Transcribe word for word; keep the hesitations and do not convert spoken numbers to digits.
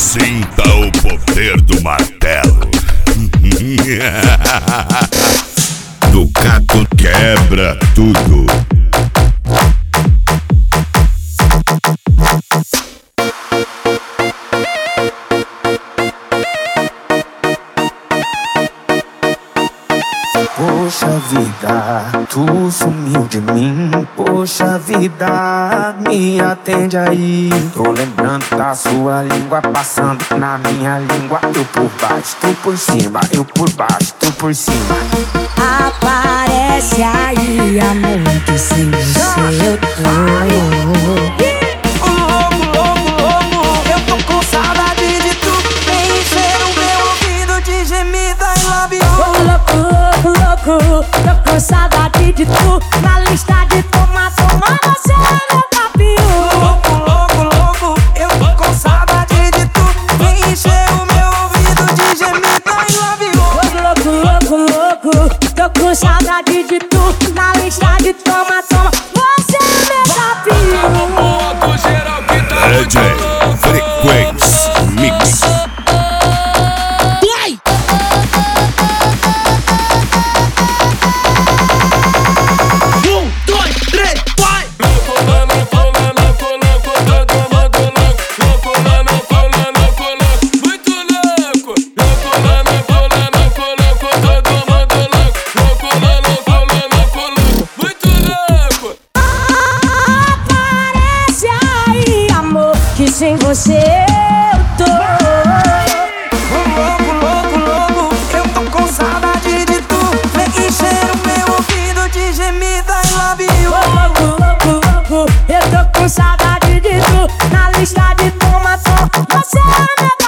Sinta o poder do martelo. Ducato quebra tudo. Poxa vida, tu sumiu de mim. Poxa vida, me atende aí. Tô lembrando da sua língua passando na minha língua. Eu por baixo, tu por cima. Eu por baixo, tu por cima. Aparece aí, amor, que sem você eu tô. Tô com saudade de tu, na lista de toma, toma, você é meu capio. Louco, louco, louco, eu tô com saudade de tu. Vem encher o meu ouvido de gemida e love you. Louco, louco, louco, tô com saudade de tu, na lista de toma, toma, você é meu capio. D J Frequency Mix. Sem você eu tô. Louco, louco, louco, eu tô com saudade de tu. Vem encher o meu ouvido de gemida e love you. Louco, louco, louco, eu tô com saudade de tu, na lista de toma, toma, você é meu